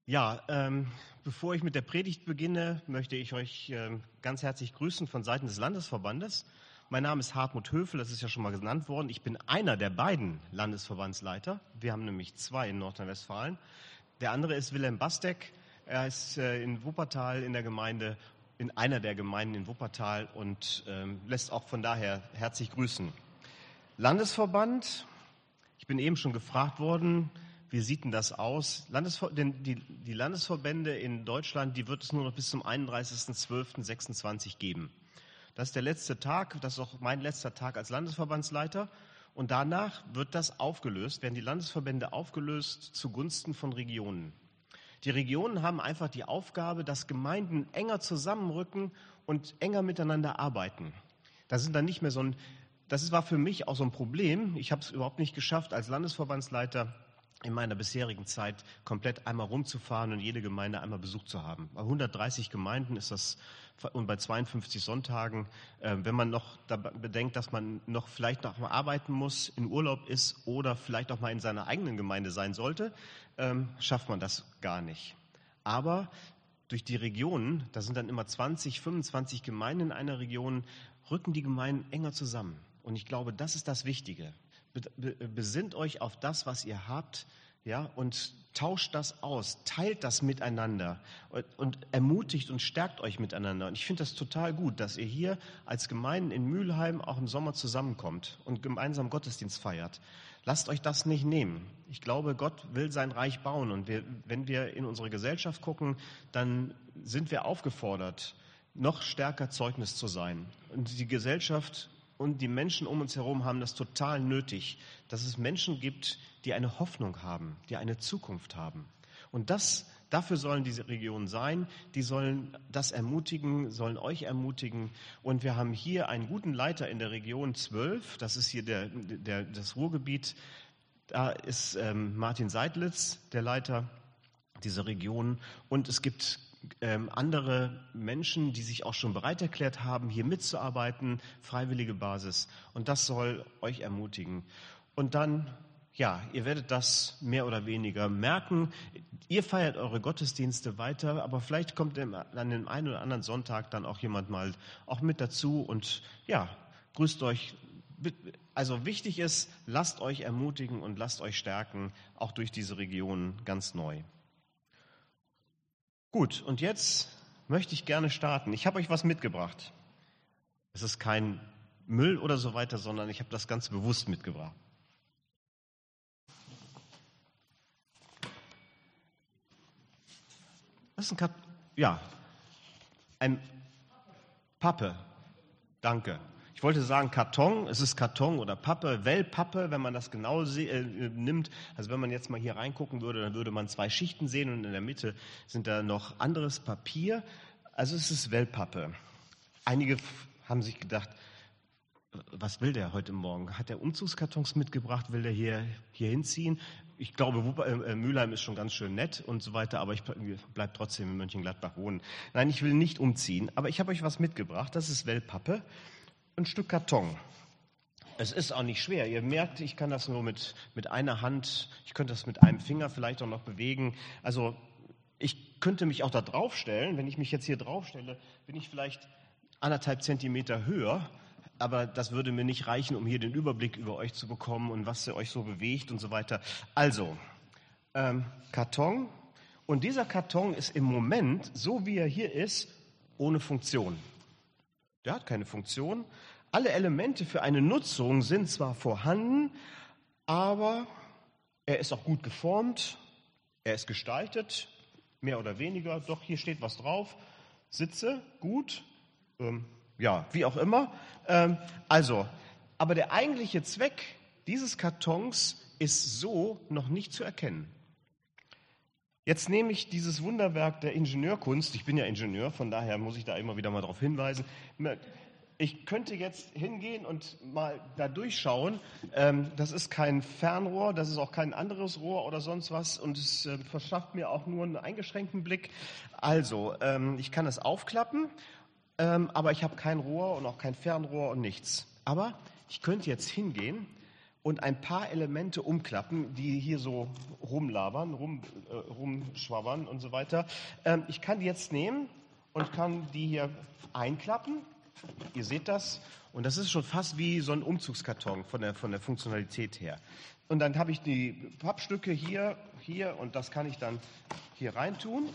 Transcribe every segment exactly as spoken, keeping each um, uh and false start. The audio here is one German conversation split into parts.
Ja, ähm, bevor ich mit der Predigt beginne, möchte ich euch ähm, ganz herzlich grüßen von Seiten des Landesverbandes. Mein Name ist Hartmut Höfel, das ist ja schon mal genannt worden. Ich bin einer der beiden Landesverbandsleiter. Wir haben nämlich zwei in Nordrhein-Westfalen. Der andere ist Wilhelm Bastek. Er ist äh, in Wuppertal in der Gemeinde, in einer der Gemeinden in Wuppertal und ähm, lässt auch von daher herzlich grüßen. Landesverband, ich bin eben schon gefragt worden, wie sieht denn das aus? Landesver- denn die, die Landesverbände in Deutschland, die wird es nur noch bis zum einunddreißigsten zwölften sechsundzwanzig geben. Das ist der letzte Tag, das ist auch mein letzter Tag als Landesverbandsleiter. Und danach wird das aufgelöst, werden die Landesverbände aufgelöst zugunsten von Regionen. Die Regionen haben einfach die Aufgabe, dass Gemeinden enger zusammenrücken und enger miteinander arbeiten. Da sind dann nicht mehr so ein, das war für mich auch so ein Problem. Ich habe es überhaupt nicht geschafft, als Landesverbandsleiter in meiner bisherigen Zeit komplett einmal rumzufahren und jede Gemeinde einmal besucht zu haben. Bei hundertdreißig Gemeinden ist das und bei zweiundfünfzig Sonntagen, äh, wenn man noch bedenkt, dass man noch vielleicht noch mal arbeiten muss, in Urlaub ist oder vielleicht auch mal in seiner eigenen Gemeinde sein sollte, ähm, schafft man das gar nicht. Aber durch die Regionen, da sind dann immer zwanzig, fünfundzwanzig Gemeinden in einer Region, rücken die Gemeinden enger zusammen. Und ich glaube, das ist das Wichtige. Besinnt euch auf das, was ihr habt, ja, und tauscht das aus, teilt das miteinander und, und ermutigt und stärkt euch miteinander. Und ich finde das total gut, dass ihr hier als Gemeinden in Mülheim auch im Sommer zusammenkommt und gemeinsam Gottesdienst feiert. Lasst euch das nicht nehmen. Ich glaube, Gott will sein Reich bauen. Und wir, wenn wir in unsere Gesellschaft gucken, dann sind wir aufgefordert, noch stärker Zeugnis zu sein. Und die Gesellschaft und die Menschen um uns herum haben das total nötig, dass es Menschen gibt, die eine Hoffnung haben, die eine Zukunft haben. Und das, dafür sollen diese Regionen sein, die sollen das ermutigen, sollen euch ermutigen. Und wir haben hier einen guten Leiter in der Region zwölf, das ist hier der, der, das Ruhrgebiet. Da ist ähm, Martin Seidlitz, der Leiter dieser Region. Und es gibt Ähm, andere Menschen, die sich auch schon bereit erklärt haben, hier mitzuarbeiten, freiwillige Basis. Und das soll euch ermutigen. Und dann, ja, ihr werdet das mehr oder weniger merken. Ihr feiert eure Gottesdienste weiter, aber vielleicht kommt an dem einen oder anderen Sonntag dann auch jemand mal auch mit dazu und ja, grüßt euch. Also wichtig ist, lasst euch ermutigen und lasst euch stärken, auch durch diese Region ganz neu. Gut, und jetzt möchte ich gerne starten. Ich habe euch was mitgebracht. Es ist kein Müll oder so weiter, sondern ich habe das ganz bewusst mitgebracht. Das ist ein Kat- ja, ein Pappe. Danke. Ich wollte sagen Karton, es ist Karton oder Pappe, Wellpappe, wenn man das genau se- äh, nimmt. Also wenn man jetzt mal hier reingucken würde, dann würde man zwei Schichten sehen und in der Mitte sind da noch anderes Papier. Also es ist Wellpappe. Einige f- haben sich gedacht, was will der heute Morgen? Hat er Umzugskartons mitgebracht? Will der hier, hier hinziehen? Ich glaube, Wupper, äh, Mülheim ist schon ganz schön nett und so weiter, aber ich bleibe trotzdem in Mönchengladbach wohnen. Nein, ich will nicht umziehen, aber ich habe euch was mitgebracht. Das ist Wellpappe. Ein Stück Karton. Es ist auch nicht schwer. Ihr merkt, ich kann das nur mit, mit einer Hand, ich könnte das mit einem Finger vielleicht auch noch bewegen. Also ich könnte mich auch da draufstellen. Wenn ich mich jetzt hier draufstelle, bin ich vielleicht anderthalb Zentimeter höher. Aber das würde mir nicht reichen, um hier den Überblick über euch zu bekommen und was ihr euch so bewegt und so weiter. Also, ähm, Karton. Und dieser Karton ist im Moment, so wie er hier ist, ohne Funktion. Der hat keine Funktion. Alle Elemente für eine Nutzung sind zwar vorhanden, aber er ist auch gut geformt, er ist gestaltet, mehr oder weniger. Doch, hier steht was drauf. Sitze, gut, ähm, ja, wie auch immer. Ähm, also, aber der eigentliche Zweck dieses Kartons ist so noch nicht zu erkennen. Jetzt nehme ich dieses Wunderwerk der Ingenieurkunst, ich bin ja Ingenieur, von daher muss ich da immer wieder mal darauf hinweisen. Ich könnte jetzt hingehen und mal da durchschauen. Das ist kein Fernrohr, das ist auch kein anderes Rohr oder sonst was und es verschafft mir auch nur einen eingeschränkten Blick. Also, ich kann es aufklappen, aber ich habe kein Rohr und auch kein Fernrohr und nichts. Aber ich könnte jetzt hingehen und ein paar Elemente umklappen, die hier so rumlabern, rum, äh, rumschwabbern und so weiter. Ähm, ich kann die jetzt nehmen und kann die hier einklappen. Ihr seht das. Und das ist schon fast wie so ein Umzugskarton von der, von der Funktionalität her. Und dann habe ich die Pappstücke hier, hier und das kann ich dann hier reintun.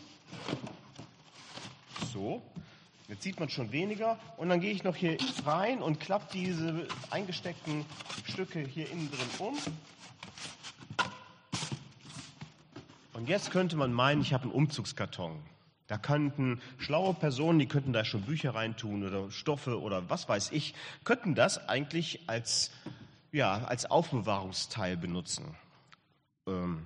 So. Jetzt sieht man schon weniger und dann gehe ich noch hier rein und klappe diese eingesteckten Stücke hier innen drin um. Und jetzt könnte man meinen, ich habe einen Umzugskarton. Da könnten schlaue Personen, die könnten da schon Bücher reintun oder Stoffe oder was weiß ich, könnten das eigentlich als, ja, als Aufbewahrungsteil benutzen. Ähm,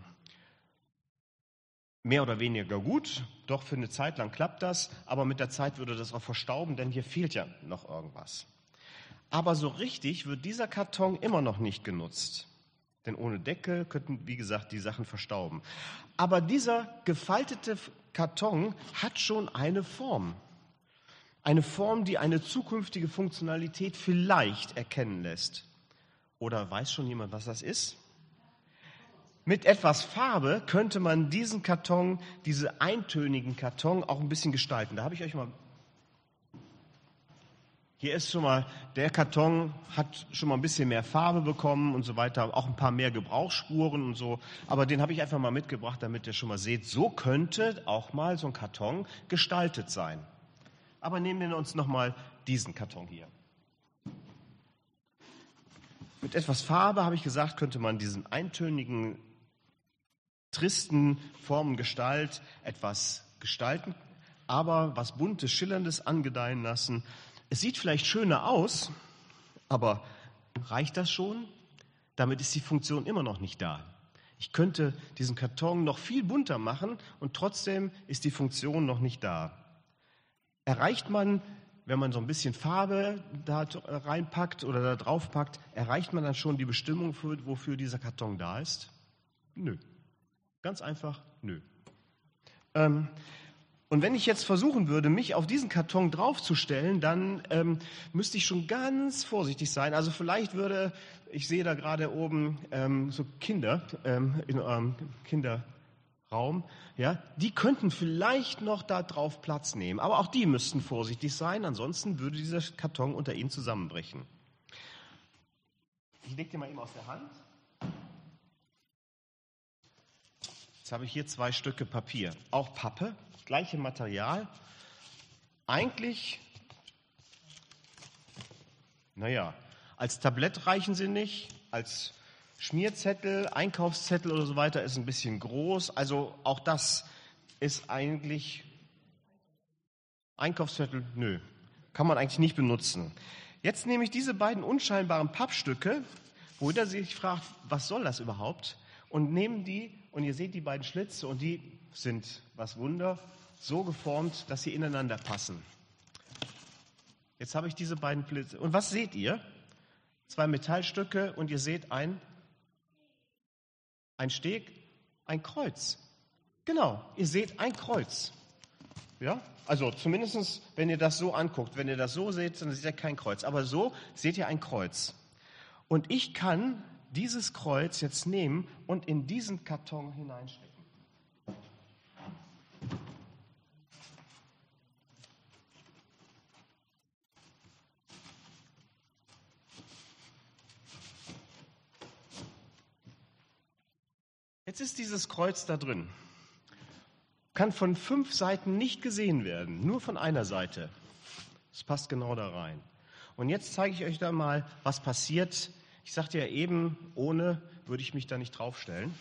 Mehr oder weniger gut, doch für eine Zeit lang klappt das, aber mit der Zeit würde das auch verstauben, denn hier fehlt ja noch irgendwas. Aber so richtig wird dieser Karton immer noch nicht genutzt, denn ohne Deckel könnten, wie gesagt, die Sachen verstauben. Aber dieser gefaltete Karton hat schon eine Form, eine Form, die eine zukünftige Funktionalität vielleicht erkennen lässt. Oder weiß schon jemand, was das ist? Mit etwas Farbe könnte man diesen Karton, diese eintönigen Karton auch ein bisschen gestalten. Da habe ich euch mal. Hier ist schon mal, der Karton hat schon mal ein bisschen mehr Farbe bekommen und so weiter, auch ein paar mehr Gebrauchsspuren und so. Aber den habe ich einfach mal mitgebracht, damit ihr schon mal seht, so könnte auch mal so ein Karton gestaltet sein. Aber nehmen wir uns nochmal diesen Karton hier. Mit etwas Farbe, habe ich gesagt, könnte man diesen eintönigen, tristen Formen, Gestalt etwas gestalten, aber was Buntes, Schillerndes angedeihen lassen. Es sieht vielleicht schöner aus, aber reicht das schon? Damit ist die Funktion immer noch nicht da. Ich könnte diesen Karton noch viel bunter machen und trotzdem ist die Funktion noch nicht da. Erreicht man, wenn man so ein bisschen Farbe da reinpackt oder da drauf packt, erreicht man dann schon die Bestimmung, für, wofür dieser Karton da ist? Nö. Ganz einfach, nö. Ähm, und wenn ich jetzt versuchen würde, mich auf diesen Karton draufzustellen, dann ähm, müsste ich schon ganz vorsichtig sein. Also vielleicht würde, ich sehe da gerade oben ähm, so Kinder ähm, in eurem Kinderraum, ja, die könnten vielleicht noch da drauf Platz nehmen. Aber auch die müssten vorsichtig sein, ansonsten würde dieser Karton unter ihnen zusammenbrechen. Ich lege den mal eben aus der Hand. Jetzt habe ich hier zwei Stücke Papier, auch Pappe, gleiche Material. Eigentlich, naja, als Tablett reichen sie nicht, als Schmierzettel, Einkaufszettel oder so weiter ist ein bisschen groß. Also auch das ist eigentlich, Einkaufszettel, nö, kann man eigentlich nicht benutzen. Jetzt nehme ich diese beiden unscheinbaren Pappstücke, wo jeder sich fragt, was soll das überhaupt? Und nehme die, und ihr seht die beiden Schlitze, und die sind, was Wunder, so geformt, dass sie ineinander passen. Jetzt habe ich diese beiden Blitze. Und was seht ihr? Zwei Metallstücke und ihr seht ein, ein Steg, ein Kreuz. Genau, ihr seht ein Kreuz. Ja? Also zumindest, wenn ihr das so anguckt. Wenn ihr das so seht, dann seht ihr kein Kreuz. Aber so seht ihr ein Kreuz. Und ich kann dieses Kreuz jetzt nehmen und in diesen Karton hineinstecken. Jetzt ist dieses Kreuz da drin. Kann von fünf Seiten nicht gesehen werden, nur von einer Seite. Es passt genau da rein. Und jetzt zeige ich euch da mal, was passiert. Ich sagte ja eben, ohne würde ich mich da nicht draufstellen.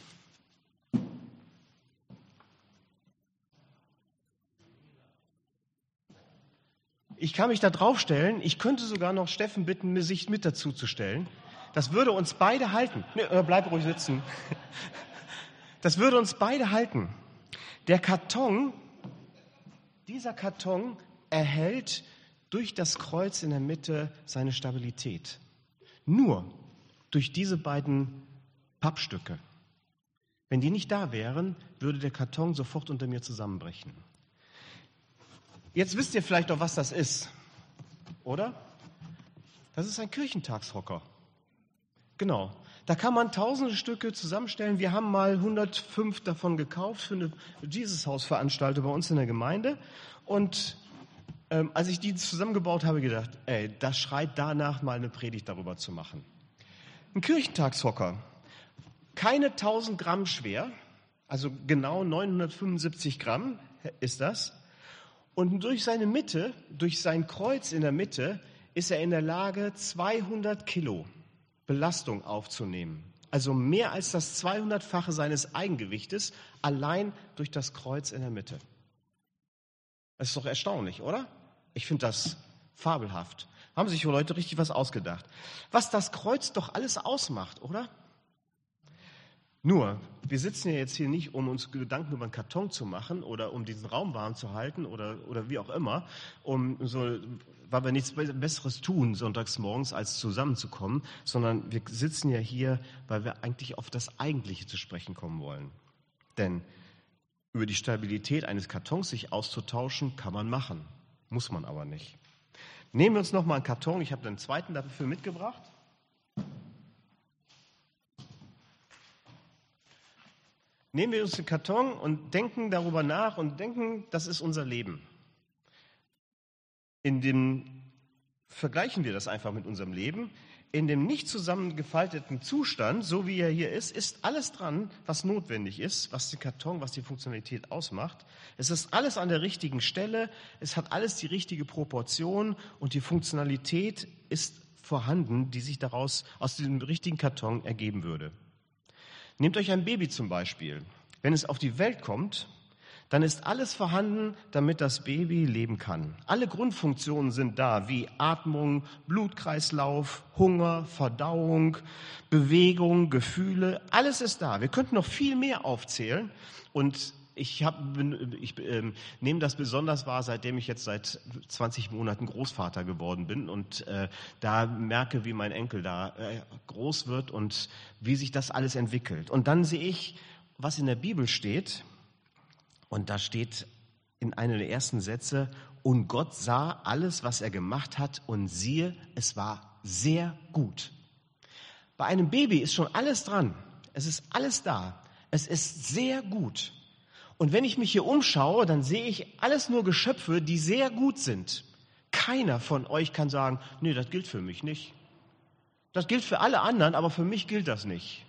Ich kann mich da draufstellen. Ich könnte sogar noch Steffen bitten, mir sich mit dazu zu stellen. Das würde uns beide halten. Nee, bleib ruhig sitzen. Das würde uns beide halten. Der Karton, dieser Karton erhält durch das Kreuz in der Mitte seine Stabilität. Nur durch diese beiden Pappstücke. Wenn die nicht da wären, würde der Karton sofort unter mir zusammenbrechen. Jetzt wisst ihr vielleicht doch, was das ist, oder? Das ist ein Kirchentagshocker. Genau. Da kann man tausende Stücke zusammenstellen. Wir haben mal hundertfünf davon gekauft für eine Jesus-Haus-Veranstaltung bei uns in der Gemeinde. Und ähm, als ich die zusammengebaut habe, gedacht, ey, das schreit danach, mal eine Predigt darüber zu machen. Ein Kirchentagshocker, keine tausend Gramm schwer, also genau neunhundertfünfundsiebzig Gramm ist das. Und durch seine Mitte, durch sein Kreuz in der Mitte, ist er in der Lage, zweihundert Kilo Belastung aufzunehmen. Also mehr als das zweihundertfache seines Eigengewichtes, allein durch das Kreuz in der Mitte. Das ist doch erstaunlich, oder? Ich finde das fabelhaft. Haben sich wohl Leute richtig was ausgedacht. Was das Kreuz doch alles ausmacht, oder? Nur, wir sitzen ja jetzt hier nicht, um uns Gedanken über einen Karton zu machen oder um diesen Raum warm zu halten oder, oder wie auch immer, um so, weil wir nichts Besseres tun sonntags morgens, als zusammenzukommen, sondern wir sitzen ja hier, weil wir eigentlich auf das Eigentliche zu sprechen kommen wollen. Denn über die Stabilität eines Kartons sich auszutauschen, kann man machen, muss man aber nicht. Nehmen wir uns nochmal einen Karton, ich habe einen zweiten dafür mitgebracht. Nehmen wir uns den Karton und denken darüber nach und denken, das ist unser Leben. In dem, vergleichen wir das einfach mit unserem Leben. In dem nicht zusammengefalteten Zustand, so wie er hier ist, ist alles dran, was notwendig ist, was den Karton, was die Funktionalität ausmacht. Es ist alles an der richtigen Stelle, es hat alles die richtige Proportion und die Funktionalität ist vorhanden, die sich daraus aus dem richtigen Karton ergeben würde. Nehmt euch ein Baby zum Beispiel. Wenn es auf die Welt kommt, dann ist alles vorhanden, damit das Baby leben kann. Alle Grundfunktionen sind da, wie Atmung, Blutkreislauf, Hunger, Verdauung, Bewegung, Gefühle. Alles ist da. Wir könnten noch viel mehr aufzählen. Und ich, hab, ich äh, nehme das besonders wahr, seitdem ich jetzt seit zwanzig Monaten Großvater geworden bin und äh, da merke, wie mein Enkel da äh, groß wird und wie sich das alles entwickelt. Und dann sehe ich, was in der Bibel steht. Und da steht in einer der ersten Sätze, und Gott sah alles, was er gemacht hat, und siehe, es war sehr gut. Bei einem Baby ist schon alles dran. Es ist alles da. Es ist sehr gut. Und wenn ich mich hier umschaue, dann sehe ich alles nur Geschöpfe, die sehr gut sind. Keiner von euch kann sagen, nee, das gilt für mich nicht. Das gilt für alle anderen, aber für mich gilt das nicht.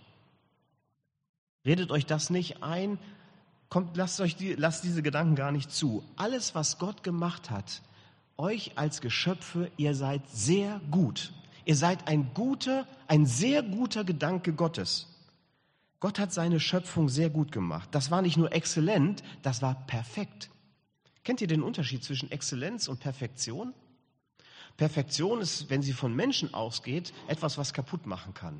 Redet euch das nicht ein. Kommt, lasst euch die, lasst diese Gedanken gar nicht zu. Alles, was Gott gemacht hat, euch als Geschöpfe, ihr seid sehr gut. Ihr seid ein guter, ein sehr guter Gedanke Gottes. Gott hat seine Schöpfung sehr gut gemacht. Das war nicht nur exzellent, das war perfekt. Kennt ihr den Unterschied zwischen Exzellenz und Perfektion? Perfektion ist, wenn sie von Menschen ausgeht, etwas, was kaputt machen kann.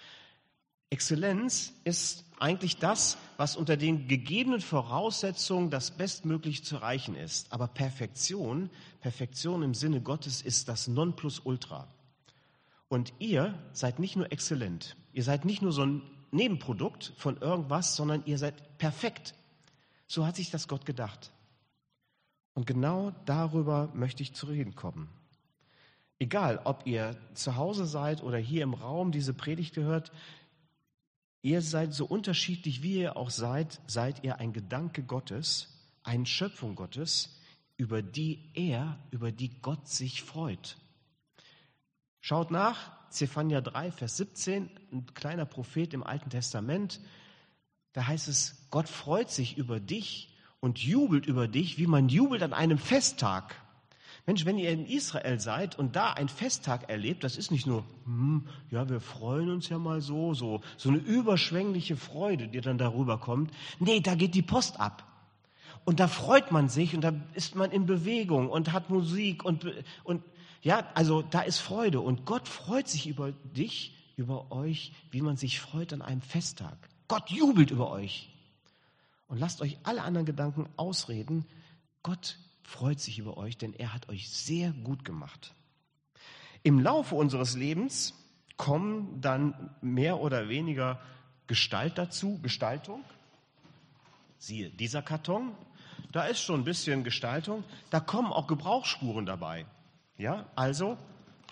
Exzellenz ist eigentlich das, was unter den gegebenen Voraussetzungen das Bestmögliche zu erreichen ist. Aber Perfektion, Perfektion im Sinne Gottes ist das Nonplusultra. Und ihr seid nicht nur exzellent, ihr seid nicht nur so ein Nebenprodukt von irgendwas, sondern ihr seid perfekt. So hat sich das Gott gedacht. Und genau darüber möchte ich zu reden kommen. Egal, ob ihr zu Hause seid oder hier im Raum diese Predigt gehört, ihr seid so unterschiedlich, wie ihr auch seid, seid ihr ein Gedanke Gottes, eine Schöpfung Gottes, über die er, über die Gott sich freut. Schaut nach, Zephania drei, Vers siebzehn, ein kleiner Prophet im Alten Testament. Da heißt es, Gott freut sich über dich und jubelt über dich, wie man jubelt an einem Festtag. Mensch, wenn ihr in Israel seid und da einen Festtag erlebt, das ist nicht nur, hm, ja, wir freuen uns ja mal so, so, so eine überschwängliche Freude, die dann darüber kommt. Nee, da geht die Post ab. Und da freut man sich und da ist man in Bewegung und hat Musik und, und ja, also da ist Freude. Und Gott freut sich über dich, über euch, wie man sich freut an einem Festtag. Gott jubelt über euch. Und lasst euch alle anderen Gedanken ausreden. Gott freut sich über euch, denn er hat euch sehr gut gemacht. Im Laufe unseres Lebens kommen dann mehr oder weniger Gestalt dazu, Gestaltung. Siehe, dieser Karton, da ist schon ein bisschen Gestaltung. Da kommen auch Gebrauchsspuren dabei. Ja, also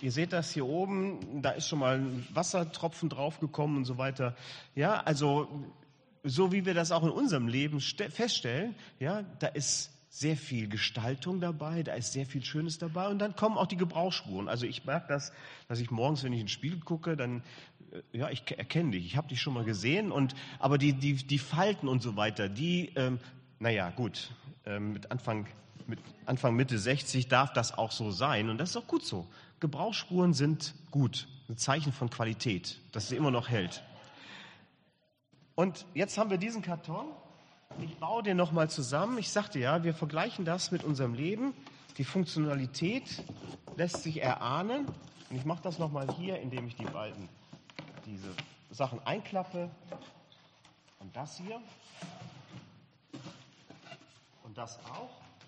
ihr seht das hier oben, da ist schon mal ein Wassertropfen draufgekommen und so weiter. Ja, also so wie wir das auch in unserem Leben feststellen, ja, da ist sehr viel Gestaltung dabei, da ist sehr viel Schönes dabei und dann kommen auch die Gebrauchsspuren. Also ich merke das, dass ich morgens, wenn ich in den Spiegel gucke, dann, ja, ich erkenne dich, ich habe dich schon mal gesehen, und aber die, die, die Falten und so weiter, die, ähm, naja, gut, ähm, mit Anfang, mit Anfang, Mitte sechzig darf das auch so sein und das ist auch gut so. Gebrauchsspuren sind gut, ein Zeichen von Qualität, dass sie immer noch hält. Und jetzt haben wir diesen Karton. Ich baue den nochmal zusammen. Ich sagte ja, wir vergleichen das mit unserem Leben. Die Funktionalität lässt sich erahnen. Und ich mache das nochmal hier, indem ich die beiden, diese Sachen einklappe. Und das hier. Und das auch.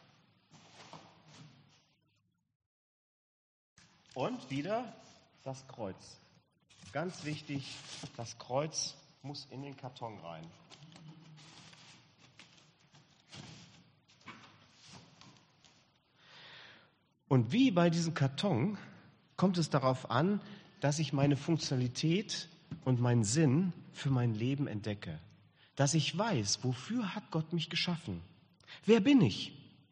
Und wieder das Kreuz. Ganz wichtig, das Kreuz muss in den Karton rein. Und wie bei diesem Karton kommt es darauf an, dass ich meine Funktionalität und meinen Sinn für mein Leben entdecke. Dass ich weiß, wofür hat Gott mich geschaffen? Wer bin ich?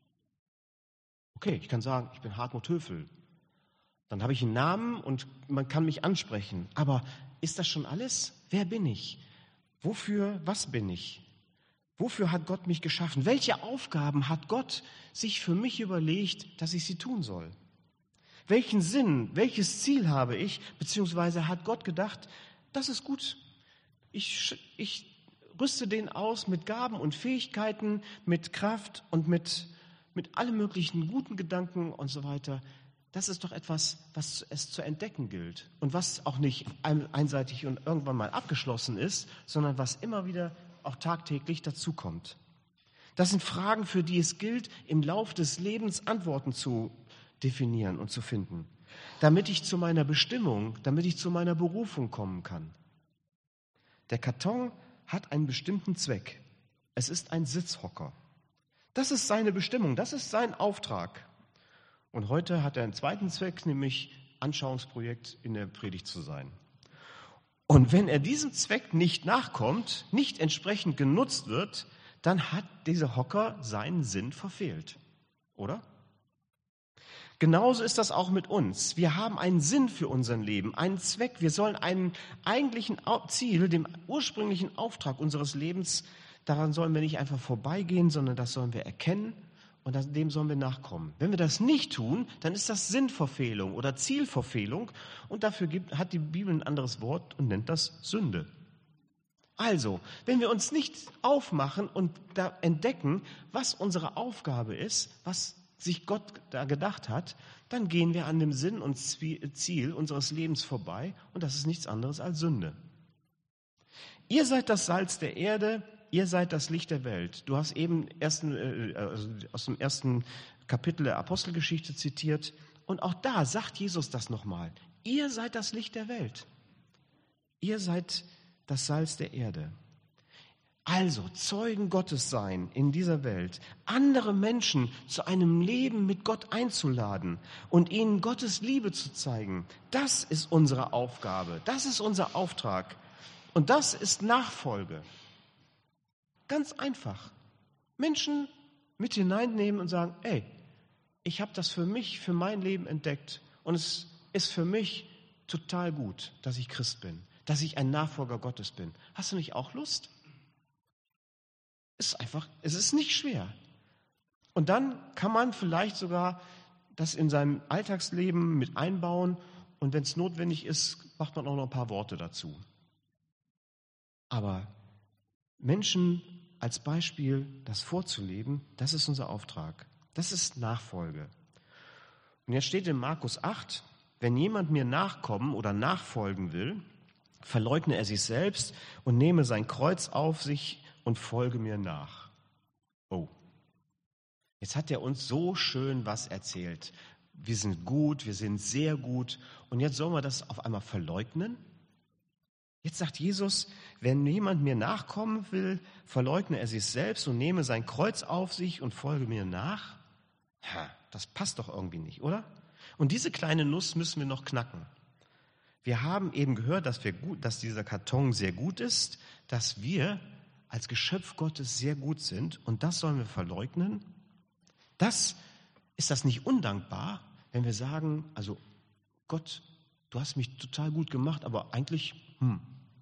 Okay, ich kann sagen, ich bin Hartmut Höfel. Dann habe ich einen Namen und man kann mich ansprechen. Aber ist das schon alles? Wer bin ich? Wofür, was bin ich? Wofür hat Gott mich geschaffen? Welche Aufgaben hat Gott sich für mich überlegt, dass ich sie tun soll? Welchen Sinn, welches Ziel habe ich, beziehungsweise hat Gott gedacht, das ist gut. Ich, ich rüste den aus mit Gaben und Fähigkeiten, mit Kraft und mit, mit allen möglichen guten Gedanken und so weiter. Das ist doch etwas, was es zu entdecken gilt und was auch nicht einseitig und irgendwann mal abgeschlossen ist, sondern was immer wieder auch tagtäglich dazukommt. Das sind Fragen, für die es gilt, im Lauf des Lebens Antworten zu definieren und zu finden, damit ich zu meiner Bestimmung, damit ich zu meiner Berufung kommen kann. Der Karton hat einen bestimmten Zweck. Es ist ein Sitzhocker. Das ist seine Bestimmung, das ist sein Auftrag. Und heute hat er einen zweiten Zweck, nämlich Anschauungsprojekt in der Predigt zu sein. Und wenn er diesem Zweck nicht nachkommt, nicht entsprechend genutzt wird, dann hat dieser Hocker seinen Sinn verfehlt. Oder? Genauso ist das auch mit uns. Wir haben einen Sinn für unser Leben, einen Zweck. Wir sollen einen eigentlichen Ziel, dem ursprünglichen Auftrag unseres Lebens, daran sollen wir nicht einfach vorbeigehen, sondern das sollen wir erkennen. Und dem sollen wir nachkommen. Wenn wir das nicht tun, dann ist das Sinnverfehlung oder Zielverfehlung. Und dafür gibt, hat die Bibel ein anderes Wort und nennt das Sünde. Also, wenn wir uns nicht aufmachen und da entdecken, was unsere Aufgabe ist, was sich Gott da gedacht hat, dann gehen wir an dem Sinn und Ziel unseres Lebens vorbei. Und das ist nichts anderes als Sünde. Ihr seid das Salz der Erde. Ihr seid das Licht der Welt. Du hast eben ersten, äh, also aus dem ersten Kapitel der Apostelgeschichte zitiert. Und auch da sagt Jesus das nochmal. Ihr seid das Licht der Welt. Ihr seid das Salz der Erde. Also Zeugen Gottes sein in dieser Welt, andere Menschen zu einem Leben mit Gott einzuladen und ihnen Gottes Liebe zu zeigen, das ist unsere Aufgabe, das ist unser Auftrag und das ist Nachfolge. Ganz einfach. Menschen mit hineinnehmen und sagen, ey, ich habe das für mich, für mein Leben entdeckt und es ist für mich total gut, dass ich Christ bin, dass ich ein Nachfolger Gottes bin. Hast du nicht auch Lust? Es ist einfach, es ist nicht schwer. Und dann kann man vielleicht sogar das in seinem Alltagsleben mit einbauen und wenn es notwendig ist, macht man auch noch ein paar Worte dazu. Aber Menschen als Beispiel, das vorzuleben, das ist unser Auftrag. Das ist Nachfolge. Und jetzt steht in Markus acht, wenn jemand mir nachkommen oder nachfolgen will, verleugne er sich selbst und nehme sein Kreuz auf sich und folge mir nach. Oh, jetzt hat er uns so schön was erzählt. Wir sind gut, wir sind sehr gut. Und jetzt sollen wir das auf einmal verleugnen? Jetzt sagt Jesus, wenn jemand mir nachkommen will, verleugne er sich selbst und nehme sein Kreuz auf sich und folge mir nach. Ha, das passt doch irgendwie nicht, oder? Und diese kleine Nuss müssen wir noch knacken. Wir haben eben gehört, dass, wir gut, dass dieser Karton sehr gut ist, dass wir als Geschöpf Gottes sehr gut sind und das sollen wir verleugnen. Das, ist das nicht undankbar, wenn wir sagen, also Gott, du hast mich total gut gemacht, aber eigentlich, hm.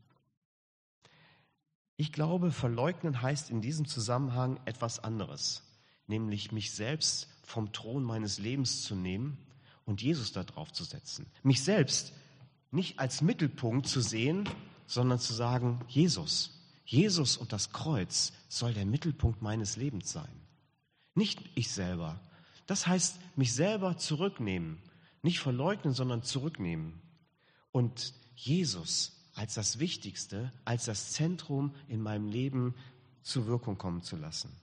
Ich glaube, verleugnen heißt in diesem Zusammenhang etwas anderes, nämlich mich selbst vom Thron meines Lebens zu nehmen und Jesus da drauf zu setzen. Mich selbst nicht als Mittelpunkt zu sehen, sondern zu sagen, Jesus, Jesus und das Kreuz soll der Mittelpunkt meines Lebens sein. Nicht ich selber. Das heißt, mich selber zurücknehmen. Nicht verleugnen, sondern zurücknehmen. Und Jesus als das Wichtigste, als das Zentrum in meinem Leben zur Wirkung kommen zu lassen.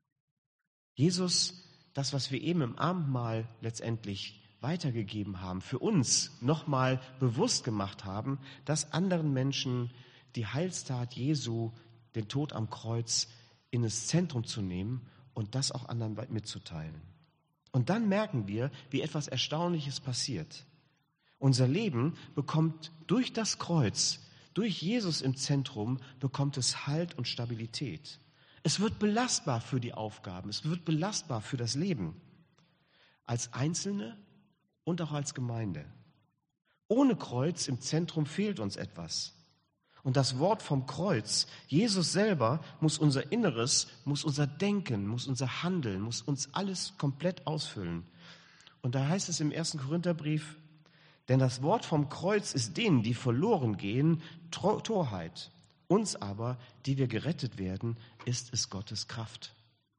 Jesus, das, was wir eben im Abendmahl letztendlich weitergegeben haben, für uns nochmal bewusst gemacht haben, dass anderen Menschen die Heilstat Jesu, den Tod am Kreuz, in das Zentrum zu nehmen und das auch anderen mitzuteilen. Und dann merken wir, wie etwas Erstaunliches passiert. Unser Leben bekommt durch das Kreuz, durch Jesus im Zentrum, bekommt es Halt und Stabilität. Es wird belastbar für die Aufgaben, es wird belastbar für das Leben, als Einzelne und auch als Gemeinde. Ohne Kreuz im Zentrum fehlt uns etwas. Und das Wort vom Kreuz, Jesus selber, muss unser Inneres, muss unser Denken, muss unser Handeln, muss uns alles komplett ausfüllen. Und da heißt es im ersten Korintherbrief, denn das Wort vom Kreuz ist denen, die verloren gehen, Torheit. Uns aber, die wir gerettet werden, ist es Gottes Kraft.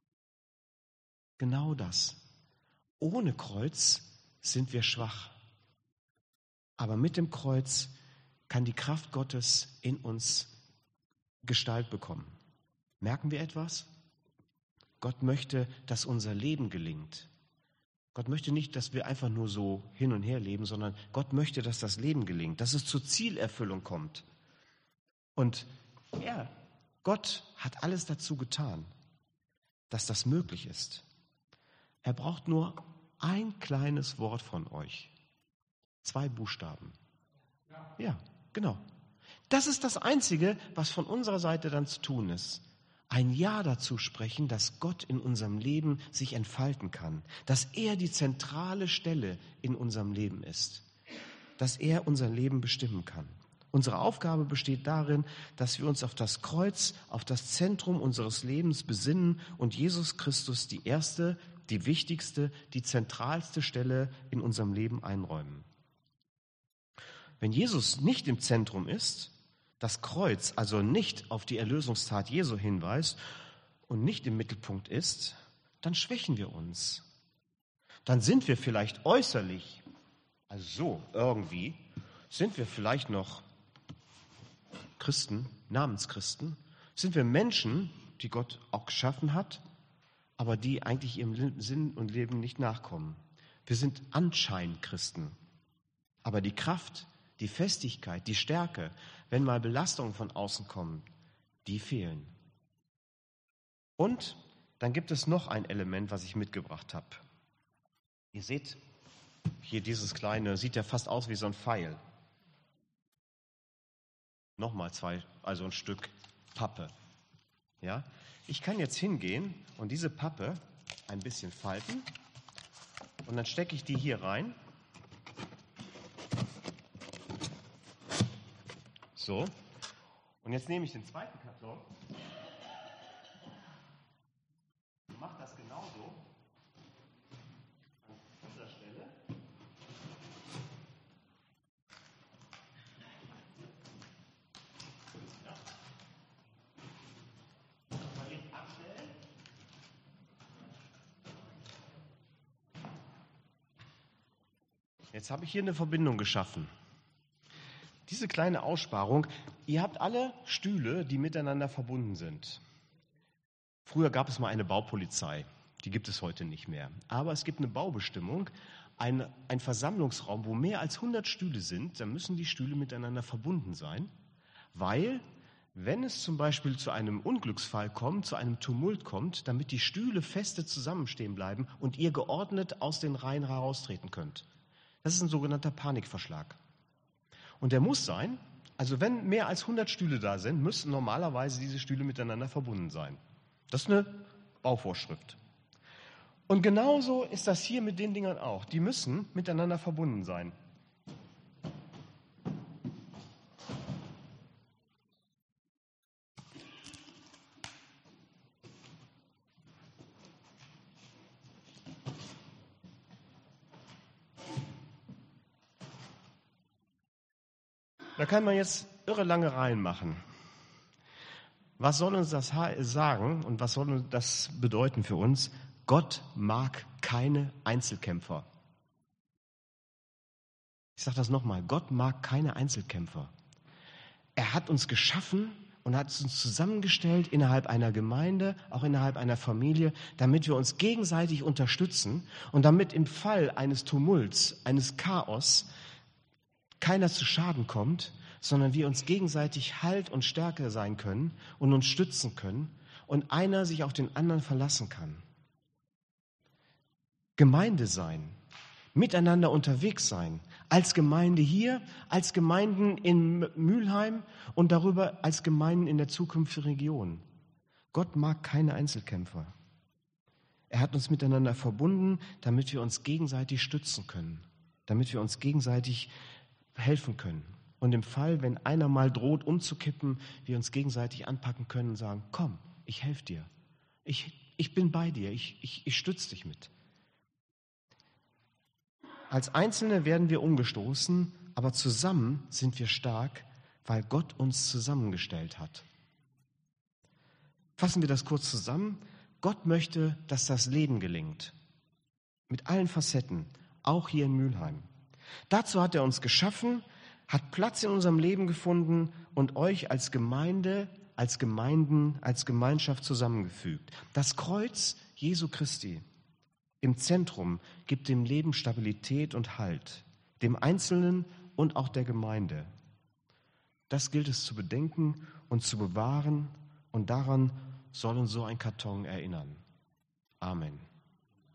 Genau das. Ohne Kreuz sind wir schwach. Aber mit dem Kreuz kann die Kraft Gottes in uns Gestalt bekommen. Merken wir etwas? Gott möchte, dass unser Leben gelingt. Gott möchte nicht, dass wir einfach nur so hin und her leben, sondern Gott möchte, dass das Leben gelingt, dass es zur Zielerfüllung kommt. Und er, Gott hat alles dazu getan, dass das möglich ist. Er braucht nur ein kleines Wort von euch. Zwei Buchstaben. Ja, genau. Das ist das Einzige, was von unserer Seite dann zu tun ist. Ein Ja dazu sprechen, dass Gott in unserem Leben sich entfalten kann, dass er die zentrale Stelle in unserem Leben ist, dass er unser Leben bestimmen kann. Unsere Aufgabe besteht darin, dass wir uns auf das Kreuz, auf das Zentrum unseres Lebens besinnen und Jesus Christus die erste, die wichtigste, die zentralste Stelle in unserem Leben einräumen. Wenn Jesus nicht im Zentrum ist, das Kreuz also nicht auf die Erlösungstat Jesu hinweist und nicht im Mittelpunkt ist, dann schwächen wir uns. Dann sind wir vielleicht äußerlich, also so irgendwie, sind wir vielleicht noch Christen, Namenschristen, sind wir Menschen, die Gott auch geschaffen hat, aber die eigentlich ihrem Sinn und Leben nicht nachkommen. Wir sind anscheinend Christen, aber die Kraft, die Festigkeit, die Stärke, wenn mal Belastungen von außen kommen, die fehlen. Und dann gibt es noch ein Element, was ich mitgebracht habe. Ihr seht hier dieses kleine, sieht ja fast aus wie so ein Pfeil. Nochmal zwei, also ein Stück Pappe. Ja? Ich kann jetzt hingehen und diese Pappe ein bisschen falten und dann stecke ich die hier rein. So, und jetzt nehme ich den zweiten Karton, mache das genauso an dieser Stelle. Ja. Mal jetzt abstellen. Jetzt habe ich hier eine Verbindung geschaffen. Diese kleine Aussparung, ihr habt alle Stühle, die miteinander verbunden sind. Früher gab es mal eine Baupolizei, die gibt es heute nicht mehr. Aber es gibt eine Baubestimmung, ein, ein Versammlungsraum, wo mehr als hundert Stühle sind, dann müssen die Stühle miteinander verbunden sein, weil, wenn es zum Beispiel zu einem Unglücksfall kommt, zu einem Tumult kommt, damit die Stühle feste zusammenstehen bleiben und ihr geordnet aus den Reihen heraustreten könnt. Das ist ein sogenannter Panikverschlag. Und der muss sein, also wenn mehr als hundert Stühle da sind, müssen normalerweise diese Stühle miteinander verbunden sein. Das ist eine Bauvorschrift. Und genauso ist das hier mit den Dingern auch. Die müssen miteinander verbunden sein. Da kann man jetzt irre lange Reihen machen. Was soll uns das sagen und was soll das bedeuten für uns? Gott mag keine Einzelkämpfer. Ich sage das nochmal, Gott mag keine Einzelkämpfer. Er hat uns geschaffen und hat uns zusammengestellt innerhalb einer Gemeinde, auch innerhalb einer Familie, damit wir uns gegenseitig unterstützen und damit im Fall eines Tumults, eines Chaos, keiner zu Schaden kommt, sondern wir uns gegenseitig Halt und Stärke sein können und uns stützen können und einer sich auf den anderen verlassen kann. Gemeinde sein, miteinander unterwegs sein, als Gemeinde hier, als Gemeinden in Mülheim und darüber als Gemeinden in der zukünftigen Region. Gott mag keine Einzelkämpfer. Er hat uns miteinander verbunden, damit wir uns gegenseitig stützen können, damit wir uns gegenseitig helfen können. Und im Fall, wenn einer mal droht umzukippen, wir uns gegenseitig anpacken können und sagen, komm, ich helfe dir. Ich, ich bin bei dir, ich, ich, ich stütze dich mit. Als Einzelne werden wir umgestoßen, aber zusammen sind wir stark, weil Gott uns zusammengestellt hat. Fassen wir das kurz zusammen. Gott möchte, dass das Leben gelingt. Mit allen Facetten, auch hier in Mülheim. Dazu hat er uns geschaffen, hat Platz in unserem Leben gefunden und euch als Gemeinde, als Gemeinden, als Gemeinschaft zusammengefügt. Das Kreuz Jesu Christi im Zentrum gibt dem Leben Stabilität und Halt, dem Einzelnen und auch der Gemeinde. Das gilt es zu bedenken und zu bewahren und daran soll uns so ein Karton erinnern. Amen.